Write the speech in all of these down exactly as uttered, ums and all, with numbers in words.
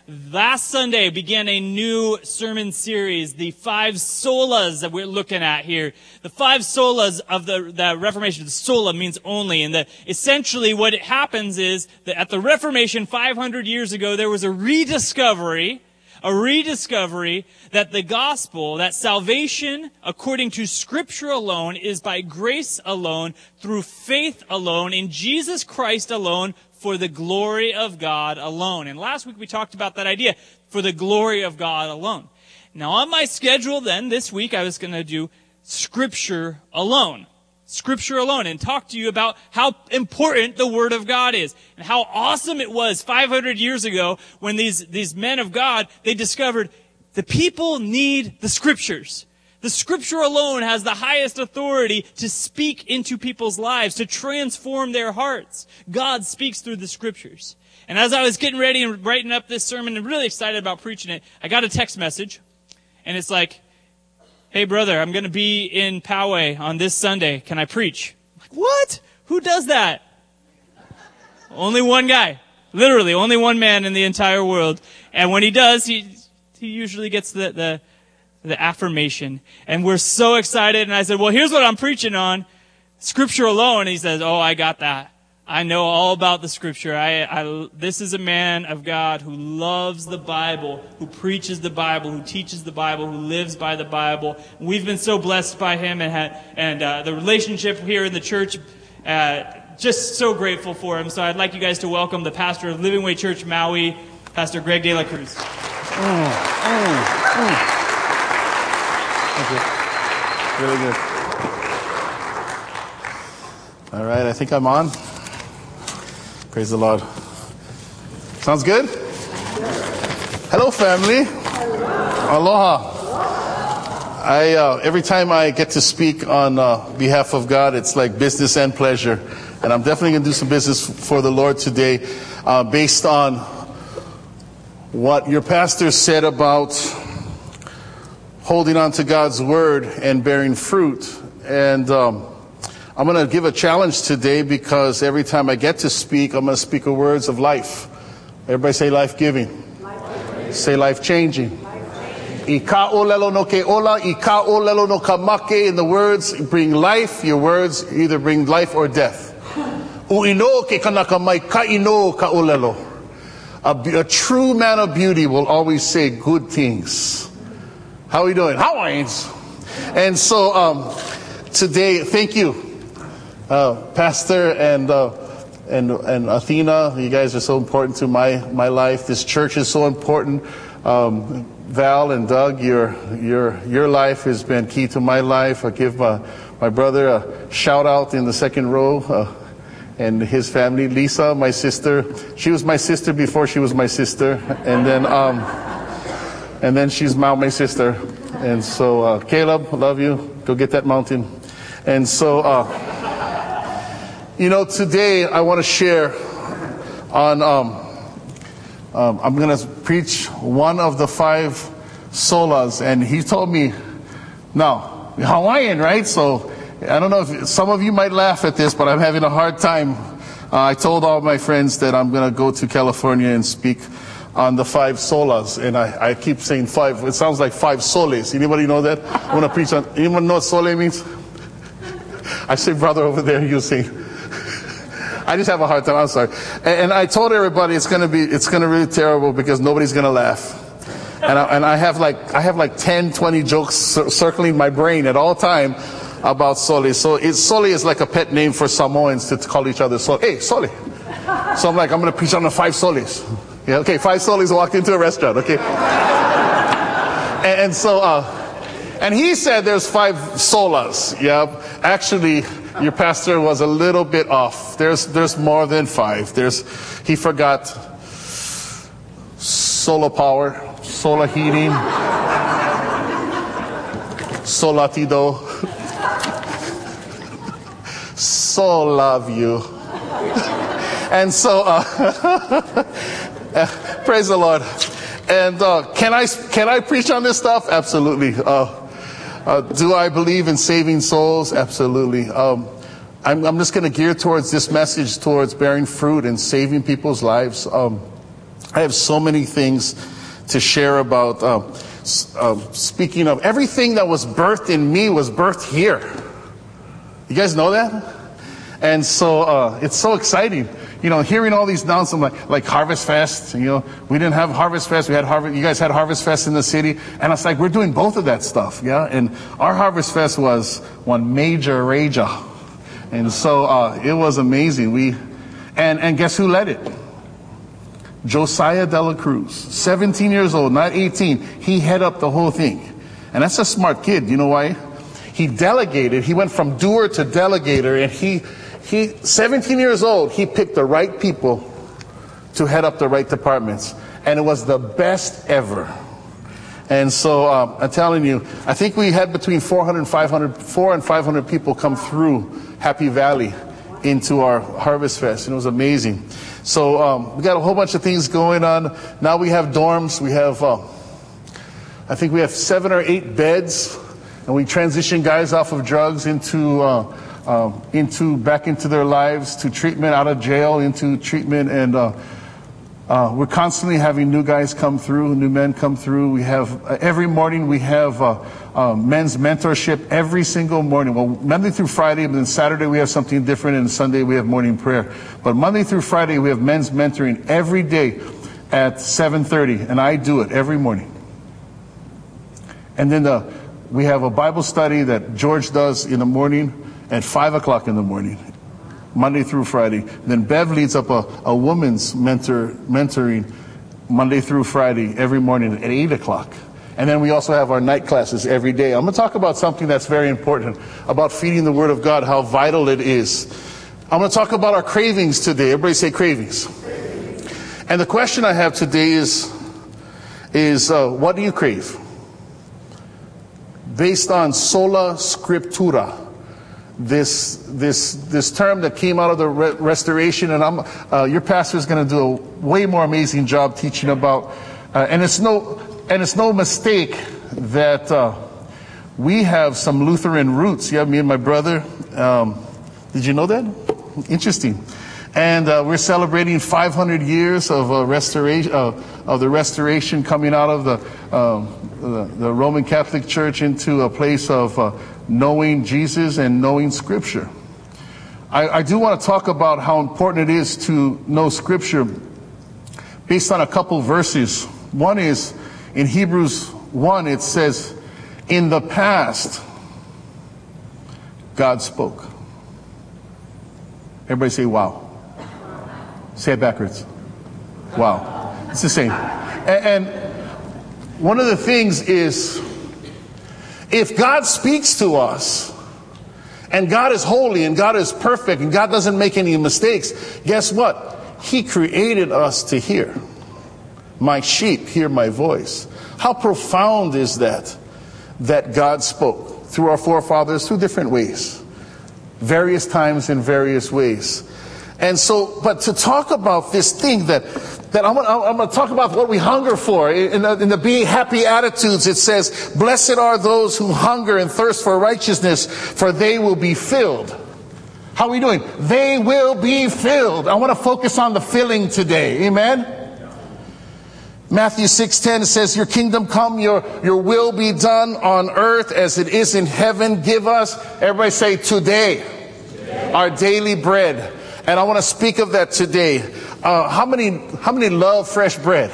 last Sunday began a new sermon series, the five solas that we're looking at here. The five solas of the, the Reformation. The sola means only. And the, essentially what it happens is that at the Reformation five hundred years ago, there was a rediscovery, a rediscovery that the gospel, that salvation according to Scripture alone is by grace alone, through faith alone, in Jesus Christ alone, for the glory of God alone. And last week we talked about that idea, for the glory of God alone. Now on my schedule then, this week I was going to do Scripture alone. Scripture alone, and talk to you about how important the Word of God is, and how awesome it was five hundred years ago when these, these men of God, they discovered the people need the Scriptures. The Scripture alone has the highest authority to speak into people's lives, to transform their hearts. God speaks through the Scriptures. And as I was getting ready and writing up this sermon and really excited about preaching it, I got a text message, and it's like, "Hey brother, I'm going to be in Poway on this Sunday. Can I preach?" I'm like, what? Who does that? Only one guy. Literally, only one man in the entire world. And when he does, he he usually gets the, the, the affirmation. And we're so excited. And I said, well, here's what I'm preaching on. Scripture alone. And he says, oh, I got that. I know all about the Scripture. I, I, this is a man of God who loves the Bible, who preaches the Bible, who teaches the Bible, who lives by the Bible. We've been so blessed by him, and had, and uh, the relationship here in the church, uh, just so grateful for him. So I'd like you guys to welcome the pastor of Living Way Church Maui, Pastor Greg De La Cruz. Mm, mm, mm. Thank you. Really good. All right, I think I'm on. Praise the Lord. Sounds good? Hello, family. Aloha. I uh, every time I get to speak on uh, behalf of God, it's like business and pleasure. And I'm definitely going to do some business for the Lord today uh, based on what your pastor said about holding on to God's word and bearing fruit. And um, I'm going to give a challenge today because every time I get to speak, I'm going to speak the words of life. Everybody say life-giving. Life say life-changing. Ika olelo no ke ola, ika olelo no kamake. In the words, bring life. Your words either bring life or death. Uino ke kanaka mai ka ino ka olelo. A true man of beauty will always say good things. How are we doing? Hawaiians. And so um, today, thank you, uh, Pastor and uh, and and Athena. You guys are so important to my my life. This church is so important. Um, Val and Doug, your your your life has been key to my life. I give my my brother a shout out in the second row. Uh, And his family, Lisa, my sister. She was my sister before she was my sister, and then, um, and then she's now my sister. And so, uh, Caleb, love you. Go get that mountain. And so, uh, you know, today I want to share on. Um, um, I'm going to preach one of the five solas, and he told me, now Hawaiian, right? So. I don't know if some of you might laugh at this, but I'm having a hard time. Uh, I told all my friends that I'm going to go to California and speak on the five solas. And I, I keep saying five. It sounds like five soles. Anybody know that? I want to preach on. Anyone know what sole means? I say, brother, over there, you say. I just have a hard time. I'm sorry. And, and I told everybody it's going to be, it's going to be really terrible because nobody's going to laugh. And I, and I have like, I have like ten, twenty jokes circling my brain at all time about Soli. So it's, Soli is like a pet name for Samoans to call each other Soli. Hey, Soli. So I'm like, I'm going to preach on the five Solis. Yeah, okay, five Solis walked into a restaurant, okay? and, and so, uh, and he said there's five solas. Yeah, actually, your pastor was a little bit off. There's, there's more than five. There's, he forgot solar power, solar heating, solatido. So love you. And so, uh, praise the Lord. And uh, can I can I preach on this stuff? Absolutely. Uh, uh, do I believe in saving souls? Absolutely. Um, I'm, I'm just going to gear towards this message, towards bearing fruit and saving people's lives. Um, I have so many things to share about. Uh, uh, speaking of, everything that was birthed in me was birthed here. You guys know that? And so uh, it's so exciting, you know, hearing all these announcements like, like Harvest Fest. You know, we didn't have Harvest Fest. We had Harvest. You guys had Harvest Fest in the city, and it's like we're doing both of that stuff, yeah. And our Harvest Fest was one major rager, and so uh, it was amazing. We, and and guess who led it? Josiah De La Cruz, seventeen years old, not eighteen. He head up the whole thing, and that's a smart kid. You know why? He delegated. He went from doer to delegator, and he. He, seventeen years old, he picked the right people to head up the right departments. And it was the best ever. And so um, I'm telling you, I think we had between four hundred and five hundred, four and five hundred people come through Happy Valley into our Harvest Fest. And it was amazing. So um, we got a whole bunch of things going on. Now we have dorms. We have, uh, I think we have seven or eight beds. And we transition guys off of drugs into... Uh, Um, into back into their lives, to treatment, out of jail, into treatment, and uh, uh, we're constantly having new guys come through, new men come through. We have uh, every morning we have uh, uh, men's mentorship every single morning. Well, Monday through Friday, but then Saturday we have something different, and Sunday we have morning prayer. But Monday through Friday we have men's mentoring every day at seven thirty, and I do it every morning. And then the, we have a Bible study that George does in the morning. At five o'clock in the morning, Monday through Friday. Then Bev leads up a, a woman's mentor mentoring Monday through Friday every morning at eight o'clock. And then we also have our night classes every day. I'm going to talk about something that's very important, about feeding the Word of God, how vital it is. I'm going to talk about our cravings today. Everybody say cravings. Cravings. And the question I have today is, is uh, what do you crave? Based on sola scriptura. This this this term that came out of the re- restoration, and I'm uh, your pastor is going to do a way more amazing job teaching about, uh, and it's no and it's no mistake that uh, we have some Lutheran roots. Yeah, me and my brother. Um, did you know that? Interesting. And uh, we're celebrating five hundred years of uh, restoration uh, of the restoration, coming out of the, uh, the the Roman Catholic Church into a place of uh, knowing Jesus and knowing Scripture. I, I do want to talk about how important it is to know Scripture based on a couple verses. One is in Hebrews one. It says, "In the past, God spoke." Everybody say, "Wow." Say it backwards. Wow. It's the same. And, and one of the things is, if God speaks to us, and God is holy, and God is perfect, and God doesn't make any mistakes, guess what? He created us to hear. My sheep hear my voice. How profound is that? That God spoke through our forefathers through different ways. Various times in various ways. And so, but to talk about this thing that, that I'm, I'm going to talk about what we hunger for. In the, in the Be Happy Attitudes, it says, "Blessed are those who hunger and thirst for righteousness, for they will be filled." How are we doing? They will be filled. I want to focus on the filling today. Amen? Matthew six ten says, "Your kingdom come, your, your will be done on earth as it is in heaven. Give us," everybody say, today, today. "our daily bread." And I want to speak of that today. Uh, how many how many love fresh bread?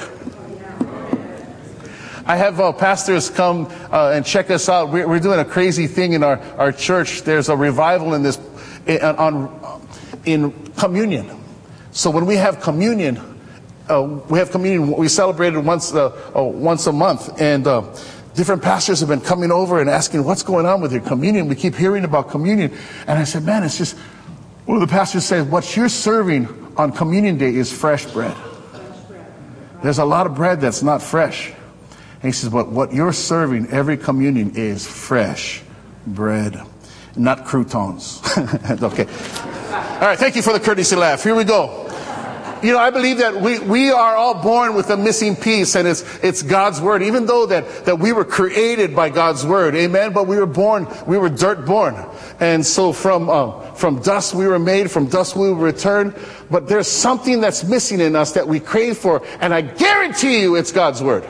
I have uh, pastors come uh, and check us out. We're, we're doing a crazy thing in our, our church. There's a revival in this in, on in communion. So when we have communion, uh, we have communion. We celebrate it once uh, uh, once a month, and uh, different pastors have been coming over and asking, "What's going on with your communion? We keep hearing about communion." And I said, "Man, it's just." One of the pastors said, "What you're serving on communion day is fresh bread. There's a lot of bread that's not fresh." And he says, "But what you're serving every communion is fresh bread, not croutons." Okay. All right. Thank you for the courtesy laugh. Here we go. You know, I believe that we, we are all born with a missing piece, and it's, it's God's word. Even though that, that we were created by God's word, amen, but we were born, we were dirt born. And so from, uh, from dust we were made, from dust we will return. But there's something that's missing in us that we crave for, and I guarantee you it's God's word.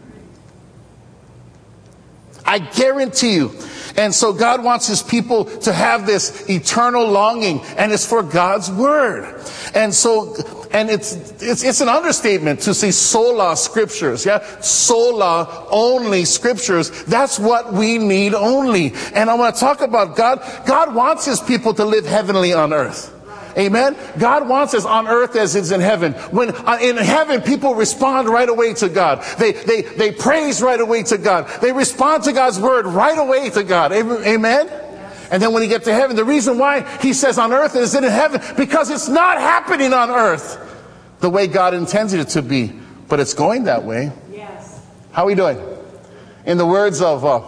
I guarantee you. And so God wants his people to have this eternal longing, and it's for God's word. And so, and it's, it's, it's an understatement to say sola scriptures. Yeah. Sola only scriptures. That's what we need only. And I want to talk about God. God wants his people to live heavenly on earth. Amen. God wants us on earth as it's in heaven. When uh, in heaven, people respond right away to God. They, they, they praise right away to God. They respond to God's word right away to God. Amen. And then when you get to heaven, the reason why he says on earth is in heaven, because it's not happening on earth the way God intended it to be, but it's going that way. Yes. How are we doing? In the words of uh,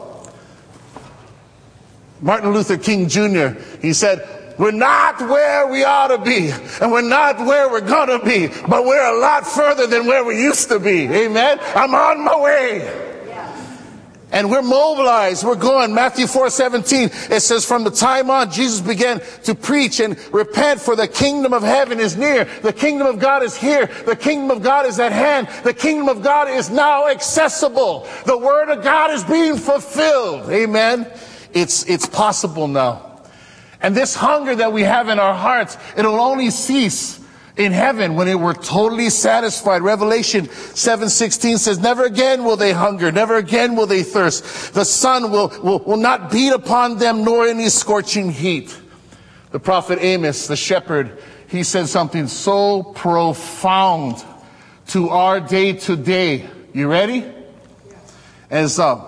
Martin Luther King Junior, he said, we're not where we ought to be, and we're not where we're going to be, but we're a lot further than where we used to be. Amen. I'm on my way. And we're mobilized. We're going. Matthew four seventeen, it says, from the time on, Jesus began to preach and repent, for the kingdom of heaven is near. The kingdom of God is here. The kingdom of God is at hand. The kingdom of God is now accessible. The word of God is being fulfilled. Amen. It's, it's possible now. And this hunger that we have in our hearts, it'll only cease in heaven when it, we're totally satisfied. Revelation seven sixteen says, never again will they hunger, never again will they thirst. The sun will, will, will not beat upon them, nor any scorching heat. The prophet Amos, the shepherd, he said something so profound to our day to day. You ready? As uh,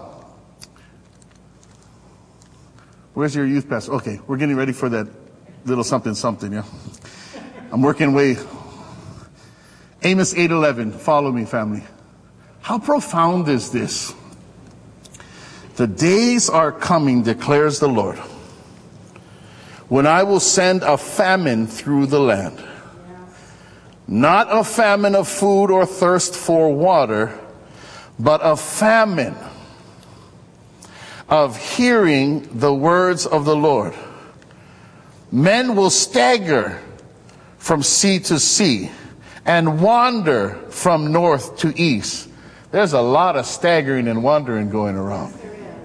where's your youth pastor? Okay, we're getting ready for that little something something, yeah? I'm working way. Amos eight eleven. Follow me, family. How profound is this? The days are coming, declares the Lord, when I will send a famine through the land. Not a famine of food or thirst for water, but a famine of hearing the words of the Lord. Men will stagger from sea to sea and wander from north to east. There's a lot of staggering and wandering going around.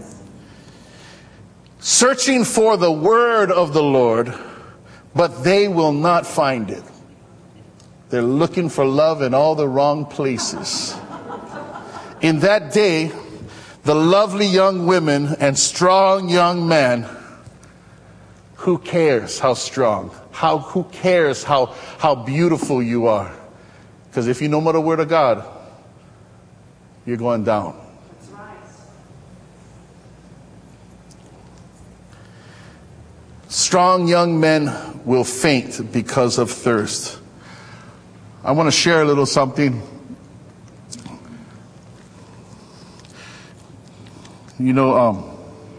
Searching for the word of the Lord, but they will not find it. They're looking for love in all the wrong places. In that day, the lovely young women and strong young men, who cares how strong? How, who cares how, how beautiful you are? Because if you know the word of God, you're going down. That's right. Strong young men will faint because of thirst. I want to share a little something. You know, um,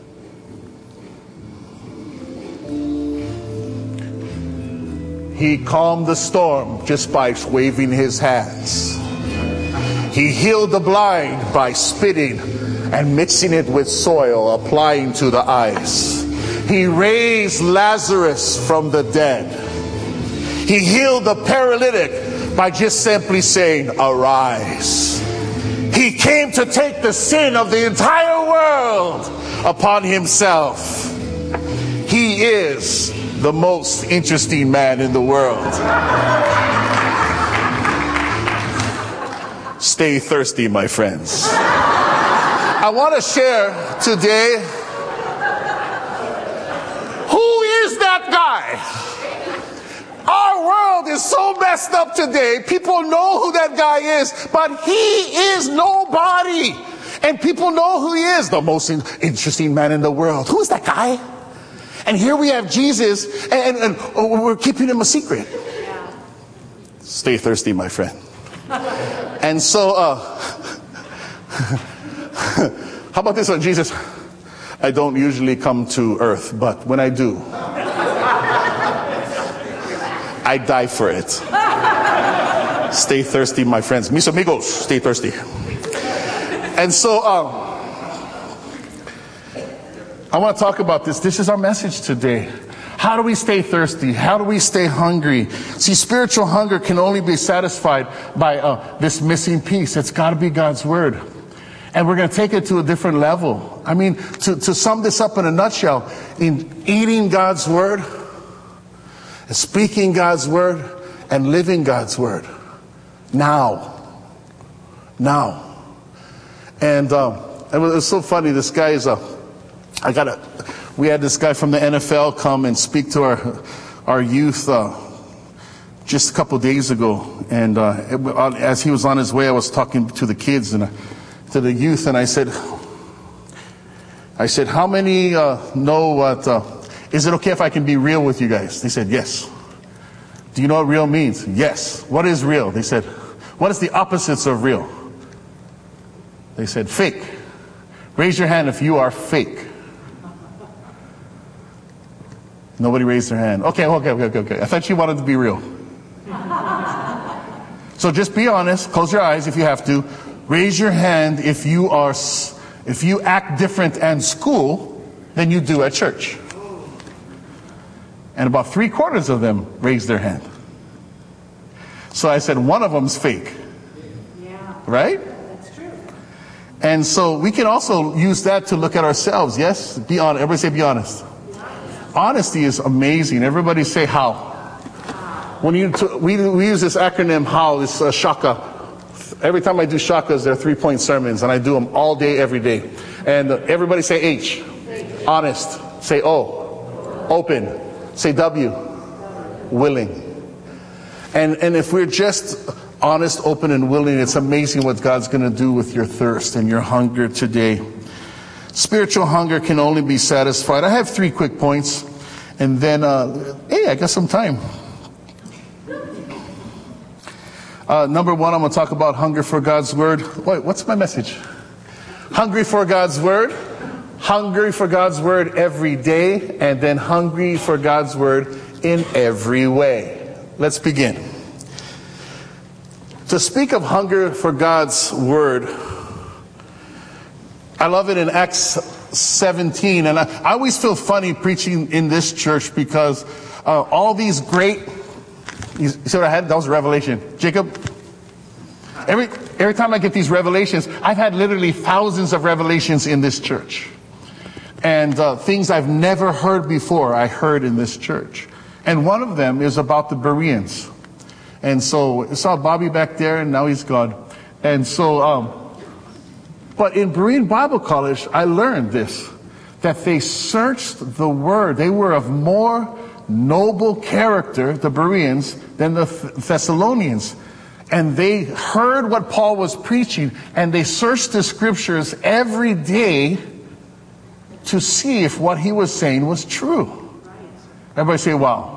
he calmed the storm just by waving his hands. He healed the blind by spitting and mixing it with soil, applying to the eyes. He raised Lazarus from the dead. He healed the paralytic by just simply saying, arise. He came to take the sin of the entire world upon himself. He is the most interesting man in the world. Stay thirsty, my friends. I want to share today, who is that guy? Our world is so messed up today. People know who that guy is, but he is nobody. And people know who he is, the most interesting man in the world. Who is that guy? And here we have Jesus, and, and, and we're keeping him a secret. Stay thirsty, my friend. And so, uh, how about this one, Jesus? I don't usually come to earth, but when I do, I die for it. Stay thirsty, my friends. Mis amigos, stay thirsty. And so, um, I want to talk about this. This is our message today. How do we stay thirsty? How do we stay hungry? See, spiritual hunger can only be satisfied by uh, this missing piece. It's got to be God's Word. And we're going to take it to a different level. I mean, to, to sum this up in a nutshell, in eating God's Word, speaking God's Word, and living God's Word. Now. Now. And um, it was so funny. This guy is a, I got a, we had this guy from the N F L come and speak to our, our youth uh, just a couple days ago. And uh, it, as he was on his way, I was talking to the kids and uh, to the youth, and I said, I said, how many uh, know what, uh, is it okay if I can be real with you guys? They said, yes. Do you know what real means? Yes. What is real? They said, what is the opposites of real? They said, fake. Raise your hand if you are fake. Nobody raised their hand. Okay, okay, okay, okay, okay. I thought you wanted to be real. So just be honest. Close your eyes if you have to. Raise your hand if you are, if you act different at school than you do at church. And about three quarters of them raised their hand. So I said, one of them's fake. Yeah. Right? That's true. And so we can also use that to look at ourselves. Yes? Be honest. Everybody say be honest. Honesty is amazing. Everybody say how. When you t- we, we use this acronym how, this uh, shaka. Every time I do shakas, they're three-point sermons, and I do them all day, every day. And uh, everybody say H. Honest. Say O. Open. Say W. Willing. And and if we're just honest, open, and willing, it's amazing what God's going to do with your thirst and your hunger today. Spiritual hunger can only be satisfied. I have three quick points, and then, uh, hey, I got some time. Uh, number one, I'm going to talk about hunger for God's Word. Wait, what's my message? Hungry for God's Word. Hungry for God's Word every day. And then hungry for God's Word in every way. Let's begin. To speak of hunger for God's Word, I love it in Acts seventeen. And I, I always feel funny preaching in this church because uh, all these great... You see what I had? That was a revelation. Jacob, every every time I get these revelations, I've had literally thousands of revelations in this church. And uh, things I've never heard before, I heard in this church. And one of them is about the Bereans. And so I saw Bobby back there, and now he's gone. And so, um, but in Berean Bible College, I learned this, that they searched the Word. They were of more noble character, the Bereans, than the Thessalonians. And they heard what Paul was preaching, and they searched the scriptures every day to see if what he was saying was true. Everybody say, wow.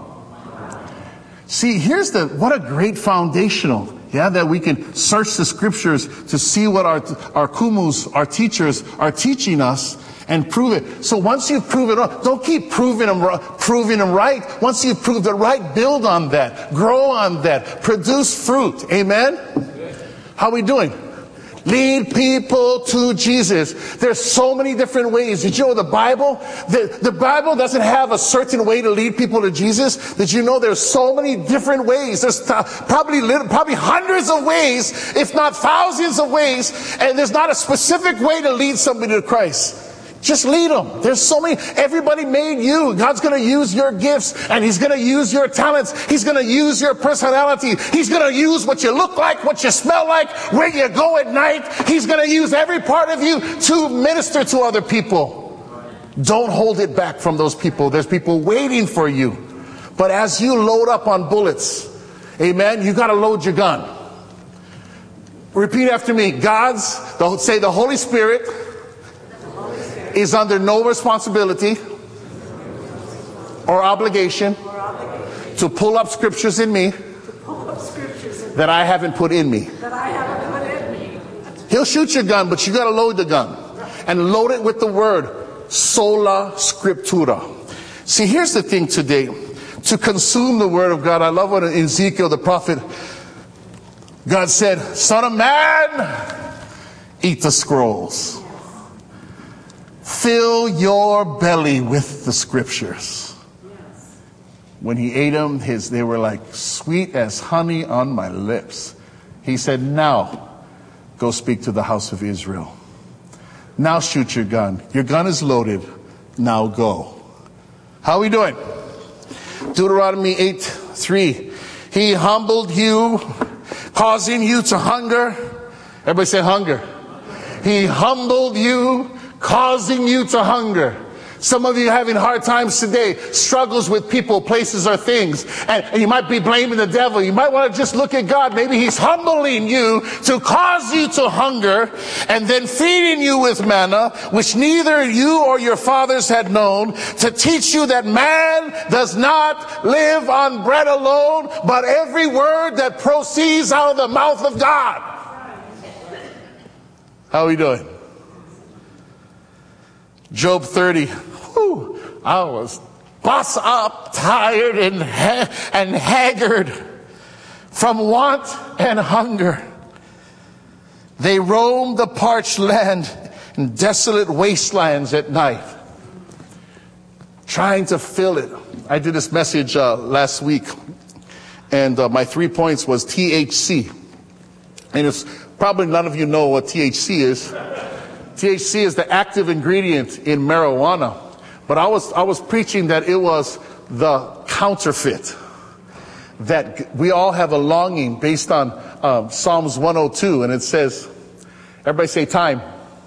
See, here's the, what a great foundational, yeah, that we can search the scriptures to see what our, our kumus, our teachers are teaching us, and prove it. So once you've proven it, don't keep proving them, proving them right. Once you've proved it right, build on that. Grow on that. Produce fruit. Amen? How are we doing? Lead people to Jesus. There's so many different ways. Did you know the Bible? The, the Bible doesn't have a certain way to lead people to Jesus. Did you know there's so many different ways? There's probably, probably hundreds of ways, if not thousands of ways. And there's not a specific way to lead somebody to Christ. Just lead them. There's so many. Everybody made you. God's going to use your gifts, and He's going to use your talents. He's going to use your personality. He's going to use what you look like, what you smell like, where you go at night. He's going to use every part of you to minister to other people. Don't hold it back from those people. There's people waiting for you. But as you load up on bullets, amen, you got to load your gun. Repeat after me. God's, say the Holy Spirit is under no responsibility or obligation to pull up scriptures in me that I haven't put in me. He'll shoot your gun, but you got to load the gun and load it with the word sola scriptura. See, here's the thing today. To consume the Word of God, I love what in Ezekiel the prophet God said, son of man, eat the scrolls. Fill your belly with the scriptures. When he ate them, his, they were like sweet as honey on my lips. He said, now go speak to the house of Israel. Now shoot your gun. Your gun is loaded. Now go. How are we doing? Deuteronomy eight three. He humbled you, causing you to hunger. Everybody say hunger. He humbled you, causing you to hunger. Some of you are having hard times today, struggles with people, places, or things. And, and you might be blaming the devil. You might want to just look at God. Maybe he's humbling you to cause you to hunger and then feeding you with manna, which neither you or your fathers had known, to teach you that man does not live on bread alone, but every word that proceeds out of the mouth of God. How are we doing? Job thirty. Whew, I was bust up, tired, and, ha- and haggard from want and hunger. They roamed the parched land and desolate wastelands at night, trying to fill it. I did this message uh, last week, and uh, my three points was T H C. And it's probably none of you know what T H C is. T H C is the active ingredient in marijuana. But I was I was preaching that it was the counterfeit. That we all have a longing based on um, Psalms one oh two, and it says, everybody say time.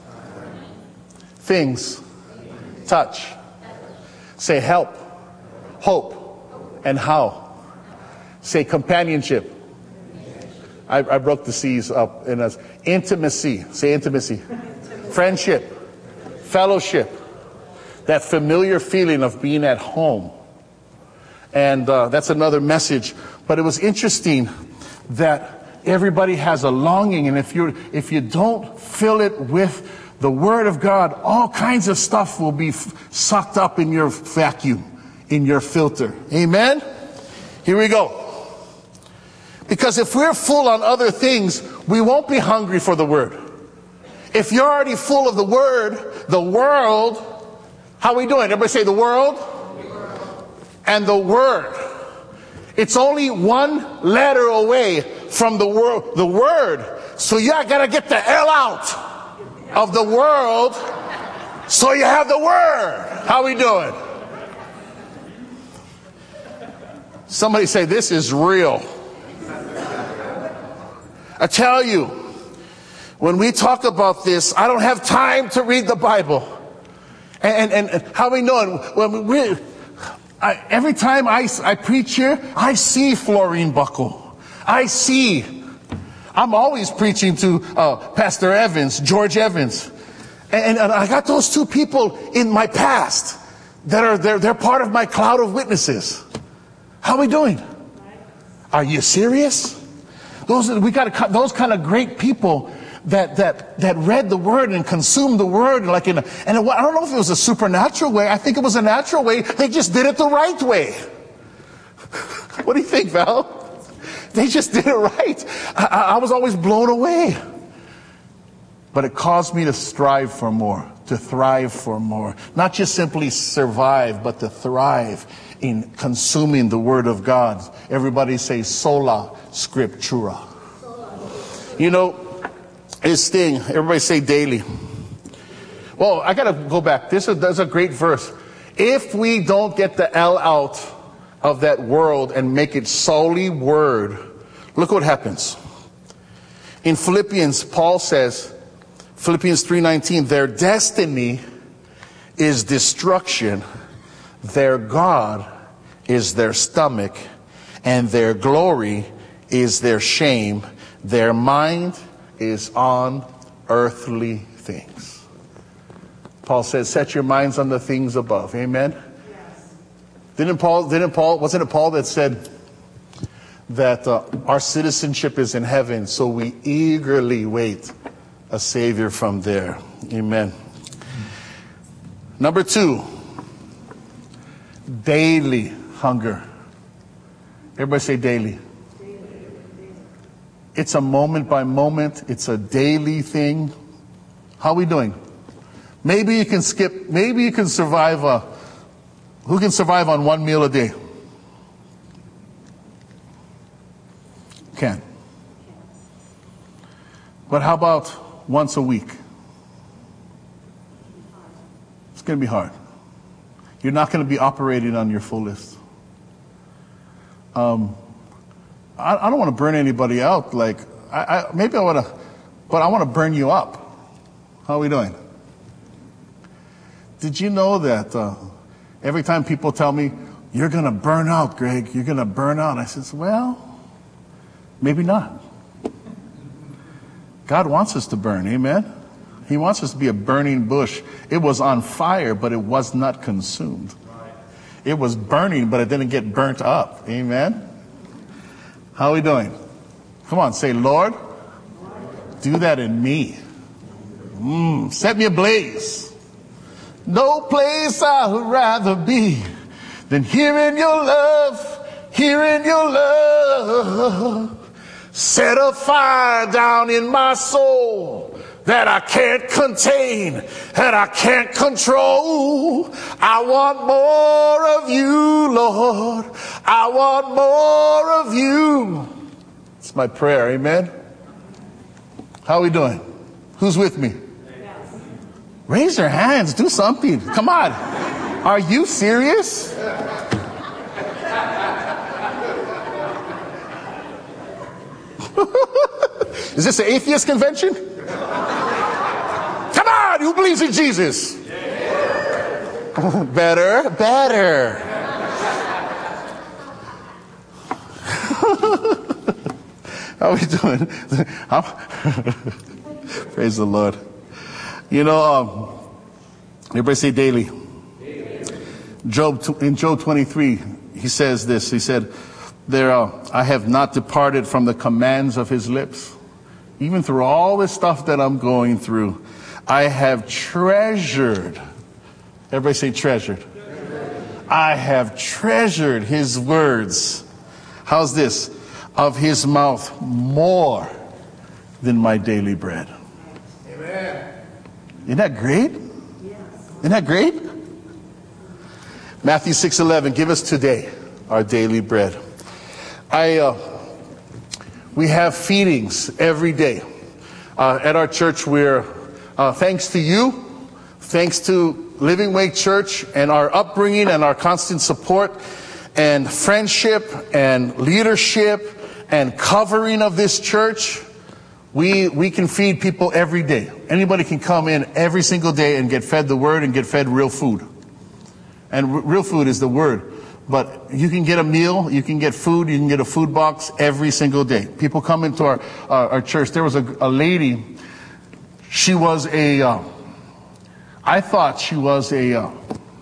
Things. Touch. Say help. Hope. And how. Say companionship. I, I broke the C's up in us. Intimacy. Say intimacy. Friendship. Fellowship. That familiar feeling of being at home. And uh, that's another message. But it was interesting that everybody has a longing. And if you if you don't fill it with the Word of God, all kinds of stuff will be f- sucked up in your vacuum, in your filter. Amen? Here we go. Because if we're full on other things, we won't be hungry for the Word. If you're already full of the Word, the world... How are we doing? Everybody say the world and the Word. It's only one letter away from the world, the Word. So you gotta get the L out of the world so you have the Word. How are we doing? Somebody say this is real. I tell you, when we talk about this, I don't have time to read the Bible. And, and, and how we know it? When we, I, every time I, I preach here, I see Florine Buckle. I see. I'm always preaching to uh, Pastor Evans, George Evans. And, and I got those two people in my past that are they're, they're part of my cloud of witnesses. How are we doing? Are you serious? Those we got those kind of great people that that that read the Word and consumed the Word like in a, and it, I don't know if it was a supernatural way. I think it was a natural way. They just did it the right way. What do you think, Val? They just did it right. I, I was always blown away. But it caused me to strive for more, to thrive for more. Not just simply survive, but to thrive in consuming the Word of God. Everybody say sola scriptura. You know, this thing, everybody say daily. Well, I got to go back. This is that's a great verse. If we don't get the L out of that world and make it solely Word, look what happens. In Philippians, Paul says, Philippians three nineteen, their destiny is destruction, their God is their stomach, and their glory is their shame. Their mind is on earthly things. Paul says, set your minds on the things above. Amen? Yes. Didn't Paul, didn't Paul, wasn't it Paul that said that uh, our citizenship is in heaven, so we eagerly wait a Savior from there. Amen. Number two, daily hunger. Everybody say daily. It's a moment by moment. It's a daily thing. How are we doing? Maybe you can skip, maybe you can survive a, who can survive on one meal a day? Can. But how about once a week? It's going to be hard. You're not going to be operating on your fullest. Um, I, I don't want to burn anybody out. Like, I, I maybe I want to, but I want to burn you up. How are we doing? Did you know that uh, every time people tell me, you're going to burn out, Greg, you're going to burn out, I says, well, maybe not. God wants us to burn, amen? He wants us to be a burning bush. It was on fire, but it was not consumed. It was burning, but it didn't get burnt up, amen? How are we doing? Come on, say, Lord, do that in me. Mm, set me ablaze. No place I would rather be than here in your love, here in your love. Set a fire down in my soul that I can't contain, that I can't control. I want more of you, Lord. I want more of you. It's my prayer, amen? How are we doing? Who's with me? Raise your hands. Do something. Come on. Are you serious? Is this an atheist convention? Come on. Who believes in Jesus? Better. Better. How are we doing? Praise the Lord. You know, um, everybody say daily. daily. Job, in Job twenty-three, he says this. He said, "There, uh, I have not departed from the commands of his lips." Even through all this stuff that I'm going through, I have treasured. Everybody say treasured. treasured. I have treasured his words. How's this? Of his mouth more than my daily bread. Amen. Isn't that great? Yes. Isn't that great? Matthew six eleven, give us today our daily bread. I, uh, we have feedings every day. Uh, at our church, we're, uh, thanks to you, thanks to Living Way Church and our upbringing and our constant support and friendship and leadership and covering of this church, We we can feed people every day. Anybody can come in every single day and get fed the word and get fed real food. And r- real food is the word. But you can get a meal, you can get food, you can get a food box every single day. People come into our uh, our church. There was a, a lady, she was a, uh, I thought she was a, uh,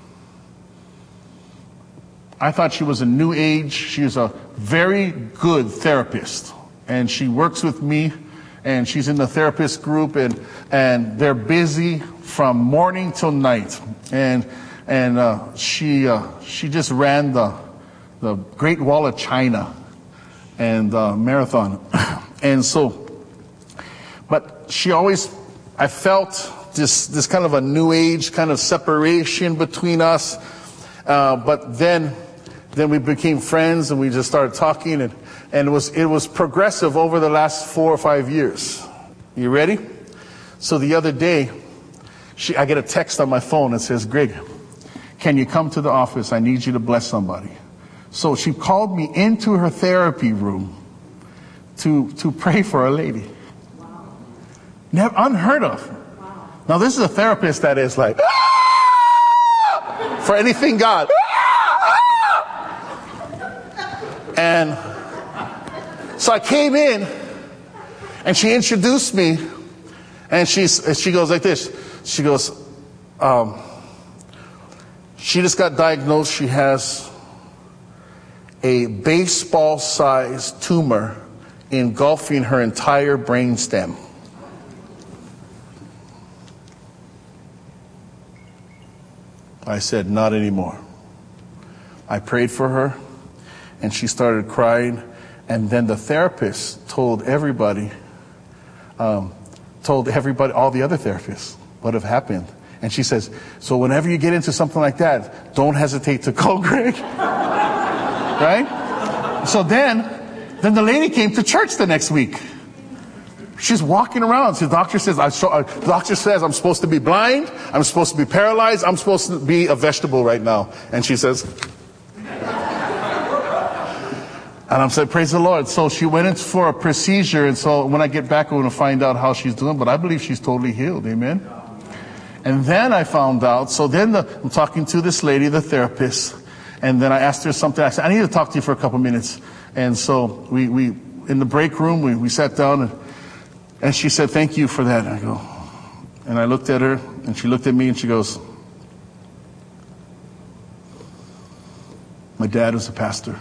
I thought she was a new age. She was a very good therapist. And she works with me. And she's in the therapist group, and and they're busy from morning till night. And and uh, she uh, she just ran the the Great Wall of China and uh, marathon. And so, but she always, I felt this this kind of a new age kind of separation between us. Uh, but then then we became friends, and we just started talking, and. And it was it was progressive over the last four or five years. You ready? So the other day, she, I get a text on my phone that says, "Greg, can you come to the office? I need you to bless somebody." So she called me into her therapy room to to pray for a lady. Wow. Never unheard of. Wow. Now this is a therapist that is like, ah! For anything God. Ah! And so I came in, and she introduced me, and she's, she goes like this. She goes, um, she just got diagnosed. She has a baseball-sized tumor engulfing her entire brainstem. I said, not anymore. I prayed for her, and she started crying. And then the therapist told everybody, um, told everybody, all the other therapists, what had happened. And she says, so whenever you get into something like that, don't hesitate to call Greg. Right? So then, then the lady came to church the next week. She's walking around. So the doctor says, I show, uh, the doctor says, I'm supposed to be blind. I'm supposed to be paralyzed. I'm supposed to be a vegetable right now. And she says, and I'm saying, praise the Lord. So she went in for a procedure. And so when I get back, I'm going to find out how she's doing. But I believe she's totally healed. Amen. And then I found out. So then the, I'm talking to this lady, the therapist. And then I asked her something. I said, I need to talk to you for a couple minutes. And so we, we in the break room, we, we sat down. And, and she said, thank you for that. And I go, and I looked at her. And she looked at me and she goes, my dad was a pastor.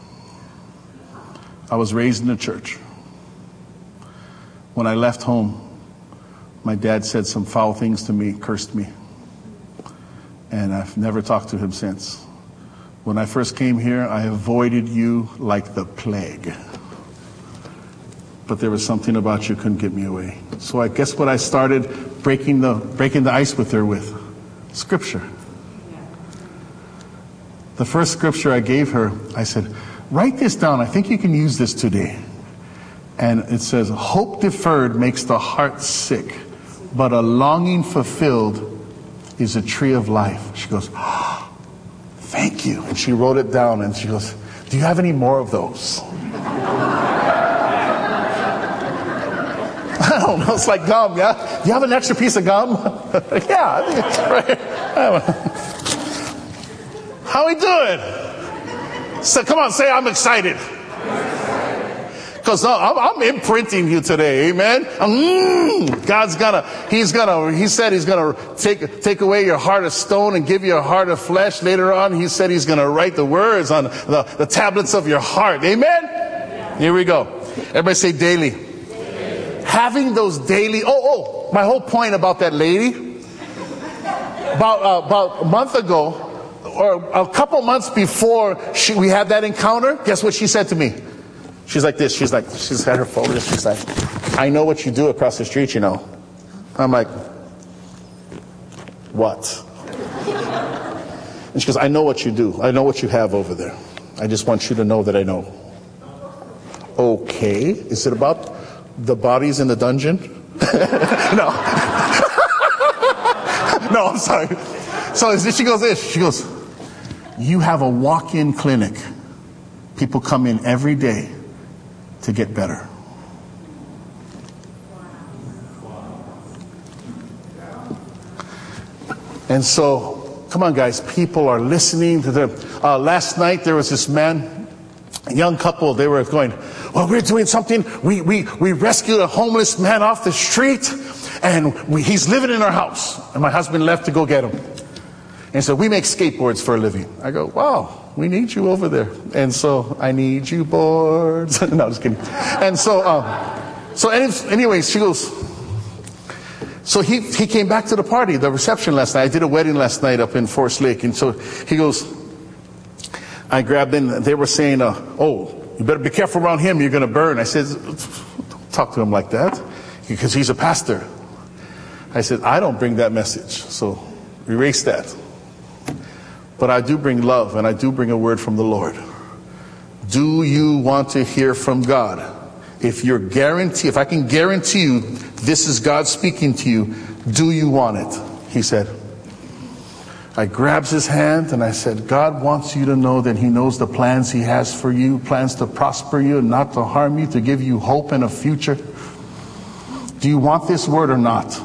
I was raised in the church. When I left home, my dad said some foul things to me, cursed me. And I've never talked to him since. When I first came here, I avoided you like the plague. But there was something about you couldn't get me away. So I guess what I started breaking the breaking the ice with her with? Scripture. The first scripture I gave her, I said, write this down. I think you can use this today. And it says, hope deferred makes the heart sick, but a longing fulfilled is a tree of life. She goes, oh, thank you. And she wrote it down and she goes, do you have any more of those? I don't know. It's like gum, yeah? Do you have an extra piece of gum? Yeah, I think it's right. How we doing? So come on, say I'm excited. Because I'm, I'm imprinting you today, amen. Mm, God's gonna, He's gonna, He said He's gonna take take away your heart of stone and give you a heart of flesh. Later on, He said He's gonna write the words on the, the tablets of your heart, amen. Here we go. Everybody say daily. daily. Having those daily. Oh, oh, my whole point about that lady. About uh, about a month ago, or a couple months before she, we had that encounter. Guess what she said to me? She's like this. She's like, she's had her phone. She's like, I know what you do across the street, you know. I'm like, what? And she goes, I know what you do. I know what you have over there. I just want you to know that I know. Okay. Is it about the bodies in the dungeon? No. No, I'm sorry. So she goes this. She goes, you have a walk-in clinic. People come in every day to get better. And so, come on guys, people are listening to them. Uh, last night there was this man, a young couple, they were going, well, we're doing something. We, we, we rescued a homeless man off the street and we, he's living in our house. And my husband left to go get him. And so we make skateboards for a living. I go, wow. We need you over there. And so, I need you boards. No, just kidding. And so, um, so any, anyways, she goes, so he, he came back to the party, the reception last night. I did a wedding last night up in Forest Lake. And so he goes, I grabbed in, they were saying, uh, oh, you better be careful around him, you're going to burn. I said, don't talk to him like that, because he's a pastor. I said, I don't bring that message, so erase that. But I do bring love, and I do bring a word from the Lord. Do you want to hear from God? If you're guaranteed, if I can guarantee you this is God speaking to you, do you want it? He said. I grabbed his hand and I said, God wants you to know that He knows the plans He has for you, plans to prosper you and not to harm you, to give you hope and a future. Do you want this word or not?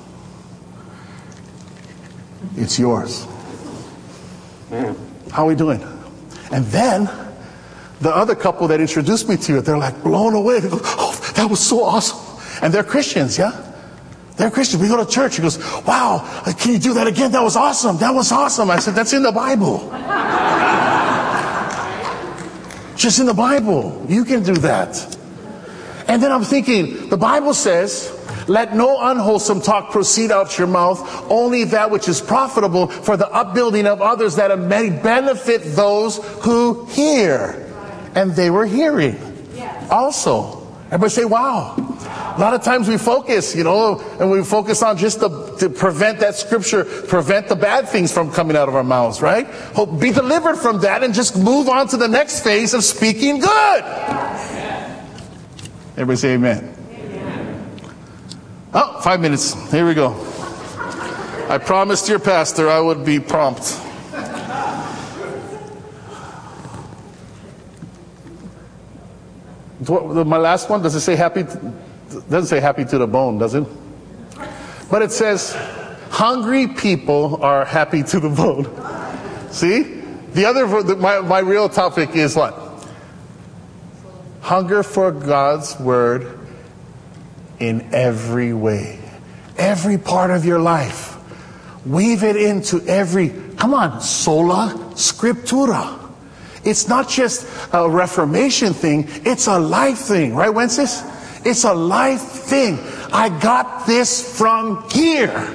It's yours. How are we doing? And then the other couple that introduced me to it, they're like blown away. They go, oh, that was so awesome. And they're Christians, yeah? They're Christians. We go to church. He goes, wow, can you do that again? That was awesome. That was awesome. I said, that's in the Bible. Just in the Bible. You can do that. And then I'm thinking, the Bible says, let no unwholesome talk proceed out your mouth, only that which is profitable for the upbuilding of others, that it may benefit those who hear. And they were hearing. Also. Everybody say, wow. A lot of times we focus, you know, and we focus on just the, to prevent that scripture, prevent the bad things from coming out of our mouths, right? Hope, be delivered from that and just move on to the next phase of speaking good. Everybody say amen. Amen. Oh, five minutes. Here we go. I promised your pastor I would be prompt. My last one, does it say happy? To, doesn't say happy to the bone, does it? But it says hungry people are happy to the bone. See? The other, my, my real topic is what? Hunger for God's word in every way. Every part of your life. Weave it into every, come on, sola scriptura. It's not just a Reformation thing, it's a life thing, right, Wences? It's a life thing. I got this from here.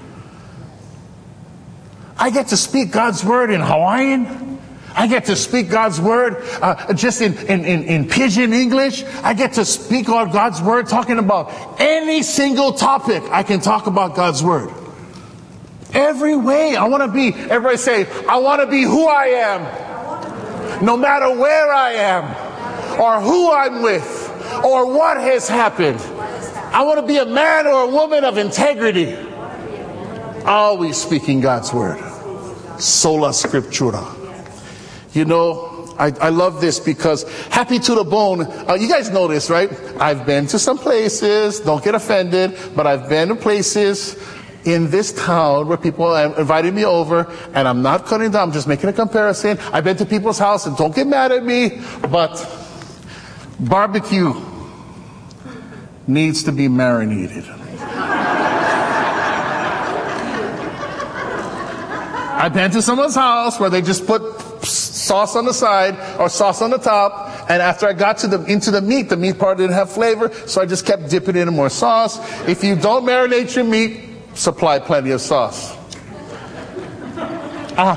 I get to speak God's word in Hawaiian. I get to speak God's word uh, just in, in, in, in pidgin English. I get to speak God's word talking about any single topic. I can talk about God's word. Every way. I want to be, everybody say, I want to be who I am. No matter where I am, or who I'm with, or what has happened. I want to be a man or a woman of integrity. Always speaking God's word. Sola scriptura. You know, I, I love this because happy to the bone. Uh, you guys know this, right? I've been to some places. Don't get offended. But I've been to places in this town where people invited me over, and I'm not cutting down, I'm just making a comparison. I've been to people's house, and don't get mad at me, but barbecue needs to be marinated. I've been to someone's house where they just put sauce on the side or sauce on the top, and after I got to the into the meat, the meat part didn't have flavor, so I just kept dipping it in more sauce. If you don't marinate your meat, supply plenty of sauce. Ah.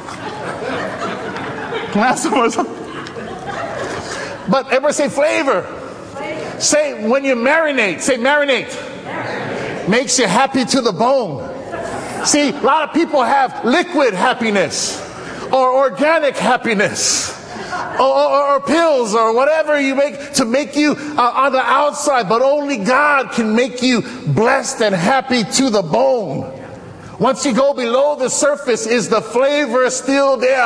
But everybody say flavor. flavor. Say when you marinate. Say marinate. marinate. Makes you happy to the bone. See, a lot of people have liquid happiness or organic happiness. Or, or, or pills or whatever you make to make you uh, on the outside, but only God can make you blessed and happy to the bone. Once you go below the surface, is the flavor still there?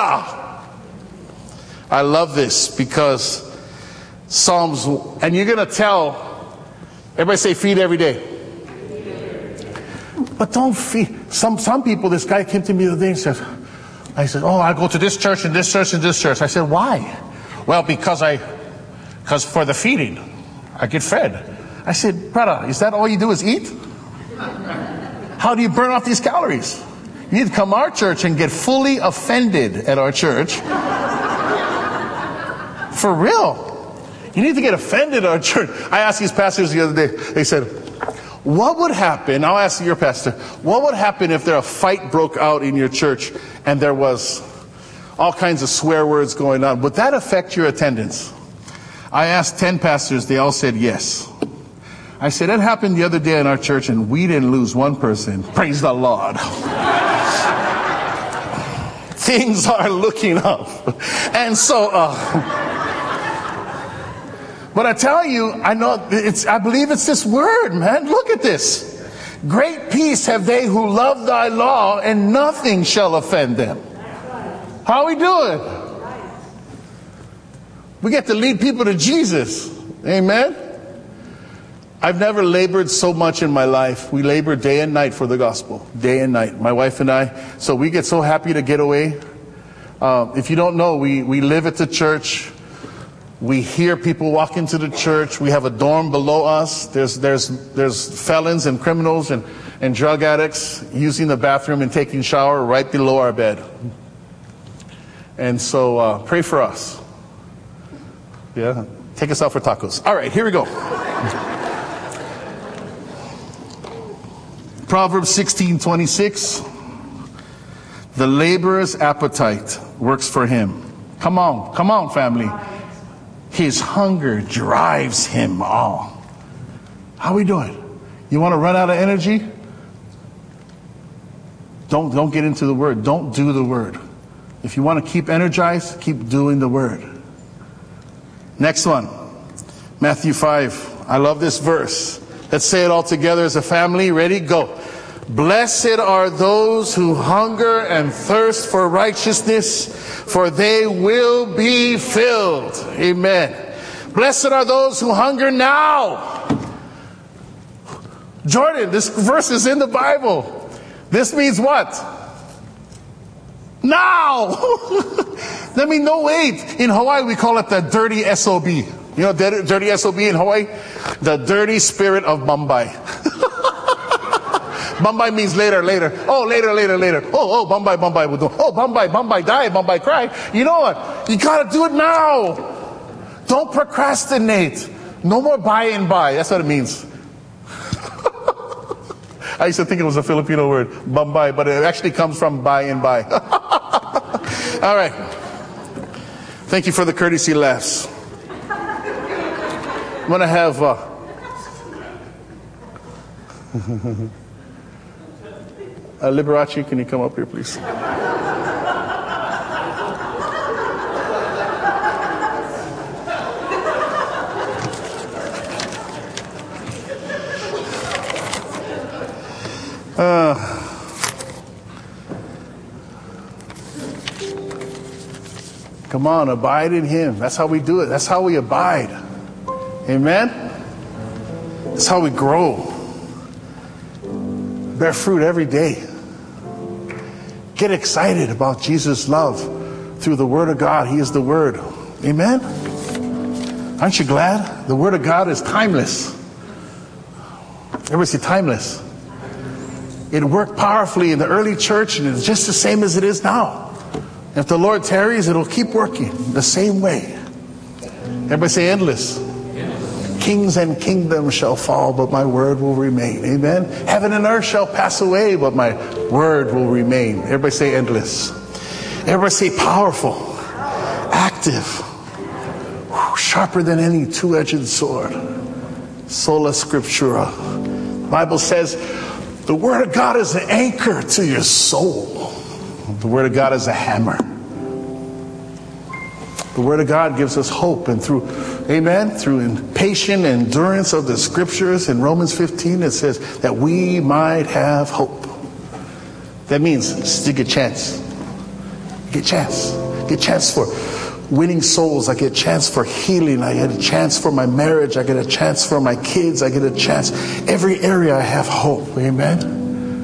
I love this because Psalms, and you're going to tell, everybody say feed every day. But don't feed. Some, some people, this guy came to me the other day and said, I said, oh, I go to this church and this church and this church. I said, why? Well, because I, because for the feeding, I get fed. I said, brother, is that all you do is eat? How do you burn off these calories? You need to come to our church and get fully offended at our church. For real. You need to get offended at our church. I asked these pastors the other day, they said, what would happen, I'll ask your pastor, what would happen if there a fight broke out in your church and there was all kinds of swear words going on? Would that affect your attendance? I asked ten pastors, they all said yes. I said, that happened the other day in our church and we didn't lose one person. Praise the Lord. Things are looking up. And so, uh, but I tell you, I know it's, I believe it's this word, man. Look at this. Great peace have they who love thy law, and nothing shall offend them. How are we doing? We get to lead people to Jesus. Amen. I've never labored so much in my life. We labor day and night for the gospel. Day and night. My wife and I. So we get so happy to get away. Uh, if you don't know, we, we live at the church. We hear people walk into the church. We have a dorm below us. There's there's there's felons and criminals and, and drug addicts using the bathroom and taking shower right below our bed. And so uh, pray for us. Yeah, take us out for tacos. All right, here we go. Proverbs sixteen twenty-six. The laborer's appetite works for him. Come on, come on, family. His hunger drives him on. How we doing? You want to run out of energy? Don't, don't get into the word. Don't do the word. If you want to keep energized, keep doing the word. Next one. Matthew five. I love this verse. Let's say it all together as a family. Ready? Go. Blessed are those who hunger and thirst for righteousness, for they will be filled. Amen. Blessed are those who hunger now. Jordan, this verse is in the Bible. This means what? Now. That means no wait. In Hawaii, we call it the dirty S O B. You know, dirty S O B in Hawaii? The dirty spirit of Mumbai. Mumbai means later, later. Oh, later, later, later. Oh, oh, Mumbai, Mumbai will do. Oh, Mumbai, Mumbai die, Mumbai cry. You know what? You gotta do it now. Don't procrastinate. No more buy and buy. That's what it means. I used to think it was a Filipino word, Mumbai, but it actually comes from buy and buy. All right. Thank you for the courtesy laughs. I'm going to have... Uh, uh, Liberace, can you come up here, please? Uh, come on, abide in Him. That's how we do it. That's how we abide. Amen? That's how we grow. Bear fruit every day. Get excited about Jesus' love through the Word of God. He is the Word. Amen? Aren't you glad? The Word of God is timeless. Everybody say timeless. It worked powerfully in the early church, and it's just the same as it is now. If the Lord tarries, it'll keep working the same way. Everybody say endless. Yes. Kings and kingdoms shall fall, but my word will remain. Amen. Heaven and earth shall pass away, but my word will remain. Everybody say endless. Everybody say powerful, active, sharper than any two-edged sword. Sola Scriptura. The Bible says, the Word of God is an anchor to your soul. The Word of God is a hammer. The Word of God gives us hope, and through, amen, through patient endurance of the Scriptures in Romans fifteen, it says that we might have hope. That means still get a chance. Get a chance. Get a chance for winning souls. I get a chance for healing. I get a chance for my marriage. I get a chance for my kids. I get a chance. Every area I have hope. Amen.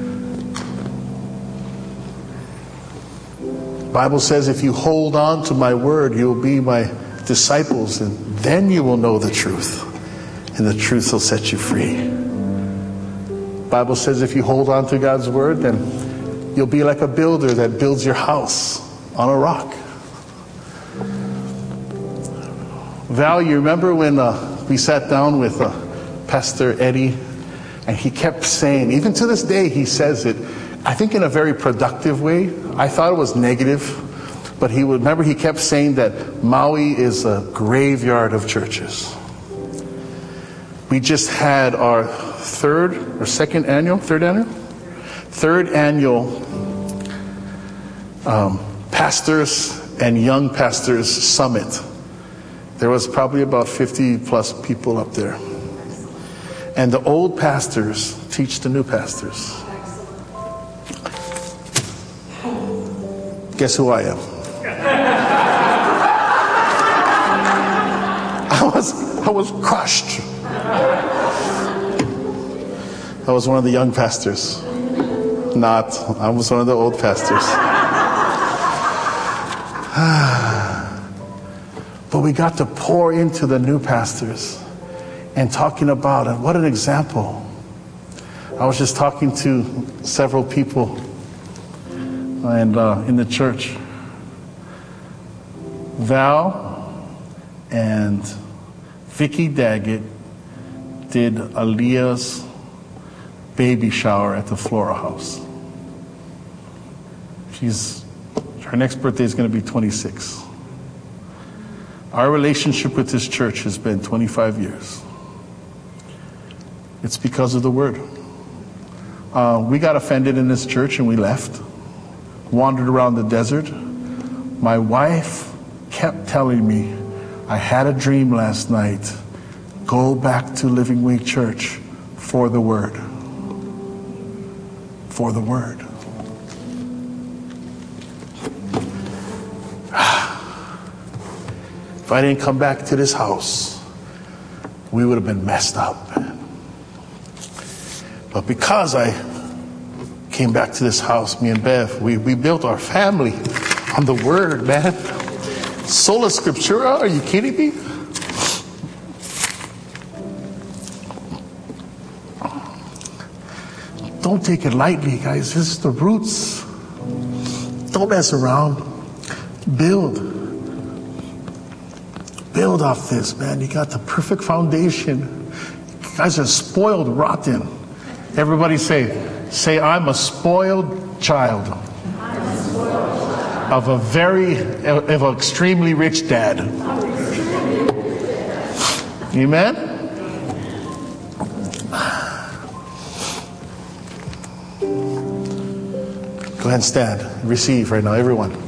The Bible says if you hold on to my word, you'll be my disciples, and then you will know the truth, and the truth will set you free. The Bible says if you hold on to God's word, then you'll be like a builder that builds your house on a rock. Val, you remember when uh, we sat down with uh, Pastor Eddie, and he kept saying, even to this day he says it, I think in a very productive way. I thought it was negative, but he would remember he kept saying that Maui is a graveyard of churches. We just had our third or second annual, third annual, third annual um, pastors and young pastors summit. There was probably about fifty plus people up there. And the old pastors teach the new pastors. Guess who I am? I was I was crushed. I was one of the young pastors. Not. I was one of the old pastors. But we got to pour into the new pastors and talking about it. What an example. I was just talking to several people and uh, in the church. Val and Vicky Daggett did Aaliyah's baby shower at the Flora House. She's her next birthday is going to be twenty-six. Our relationship with this church has been twenty-five years. It's because of the word. Uh, we got offended in this church and we left. Wandered around the desert. My wife kept telling me, I had a dream last night. Go back to Living Way Church for the word. For the word. If I didn't come back to this house, we would have been messed up. But because I came back to this house, me and Bev, we, we built our family on the word, man. Sola Scriptura, are you kidding me? Don't take it lightly, guys. This is the roots. Don't mess around. Build. Build off this, man. You got the perfect foundation. You guys are spoiled rotten. Everybody say, say, I'm a spoiled child. I'm a spoiled child. Of a very, of an extremely rich dad. Amen? Go ahead and stand. Receive right now, everyone.